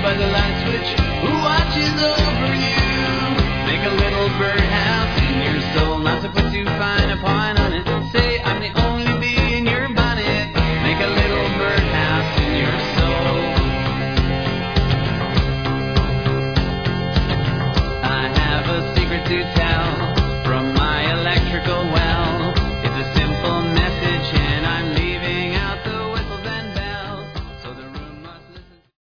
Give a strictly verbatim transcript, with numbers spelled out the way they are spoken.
by the light switch who watches over you. Make a little birdhouse in your soul, not to put too fine a point on it. Say I'm the only bee in your bonnet. Make a little birdhouse in your soul. I have a secret to tell.